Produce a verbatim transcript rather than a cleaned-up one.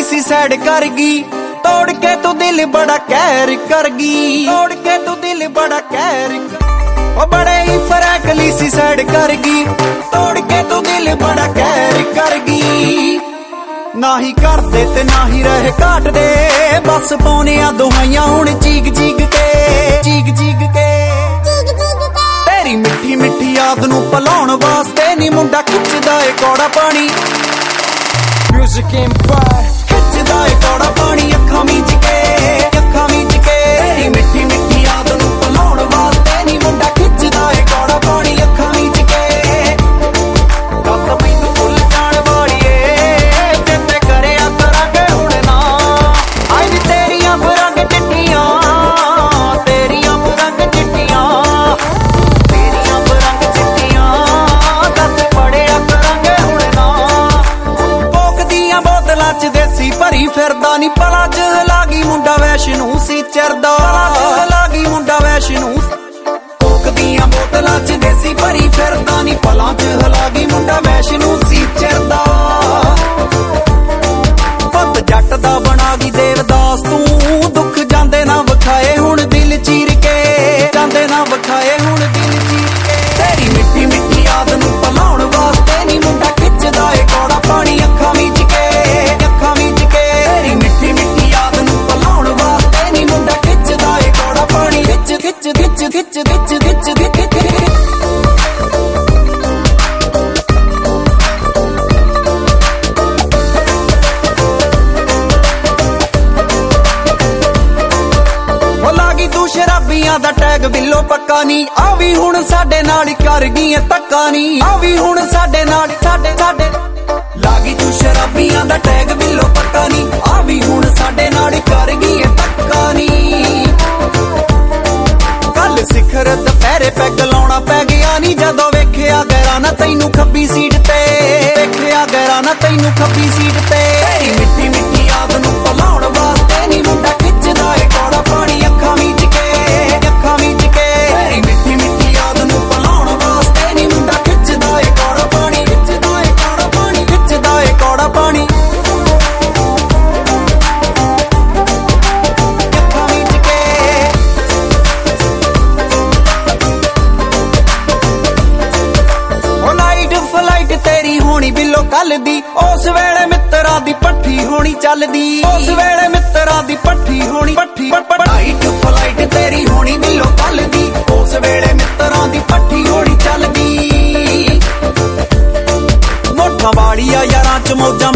सी sad कर गई, तोड़ के तू दिल बड़ा कहर कर गई, तोड़ के तू दिल बड़ा कहर ओ बड़े ही फरैकली सी सैड कर गई, तोड़ के तू दिल बड़ा कहर कर गई। ना ही कर दे ते ना ही रह काट दे, बस पाउने आ दुहाइयां हुण चीक चीक के, चीक चीक के तेरी मिठी मिठी याद नूं भुलाउण वास्ते नी मुंडा खिचदा ए कौड़ा पानी। म्यूजिक एम्पायर खिचदा ए कौड़ा पानी, अखां मीच के अखां मीच के तेरी मिठी मिठी याद नूं भुलाउण वास्ते नी मुंडा खिचदा ए कौड़ा पानी, अखां मीच के गल मैनूं भुल जाण वाली ए ते करिया करांगे हुण ना, आई नी तेरियां रंग चिट्टियां तेरियां रंग चिट्टियां तेरियां रंग चिट्टियां दस पड़िया करांगे हुण ना। कोक दियां बोतलां च देसी भरी फिरदा नी, पलां च लागी मुंडा वैष्णू सी चरदा, पलां च लागी मुंडा वैष्णू। कोक दियां बोतलां च देसी भरी फिरदा नी, पलां च लागी मुंडा वैष्णू सी चरदा। पुत जट दा बना गई देवदास तू, दुख जांदे ना विखाए हुण दिल चीर के, जांदे ना विखाए हुण दिल चीर के तेरी मिठी मिठी याद नूं भुलाउण वास्ते नी मुंडा खिचदा ए कौड़ा पानी, अखां मीच के अखां मीच के तेरी मिठी मिठी याद नूं भुलाउण वास्ते नी मुंडा खिचदा ए कौड़ा पानी, खिच खिच खिच खिच खिच खिच खिच शराबियां दा टैग बिल्लो पक्का नी, आ भी हुण साडे नाल कर गई धक्का नी, आ भी हुण साडे नाल साडे साडे लागी तू शराबियां दा टैग बिल्लो पक्का नी, आ भी हुण साडे नाल कर गई धक्का नी। कल सिखर दुपहरे पैग लाउणा पै गया नी, जदों वेखिया गैरा ना तैनू खब्बी सीट ते, वेखिया गैरा ना तैनू खब्बी सीट ते तेरी मिठी मिठी याद नूं भुलाउण वास्ते नी मुंडा खिचदा ए कौड़ा पानी, अखां मीच के अखां मीच के तेरी मिठी मिठी याद नूं भुलाउण वास्ते नी मुंडा खिचदा ए कौड़ा पानी, खिचदा ए कौड़ा पानी, खिचदा ए कौड़ा पानी, अखां मीच के। ओ नाइट फ्लाइट तेरी होनी बिल्लो कल दी, उस वेले मित्तरां दी पट्ठी होनी चलदी, उस वेले मित्तरां दी पट्ठी होनी पट्ठी नाइट फ्लाइट तेरी होनी बिल्लो कल दी, उस वेले मित्तरां दी पट्ठी होनी चलदी। मोठा वाड़िया यारां च मौजां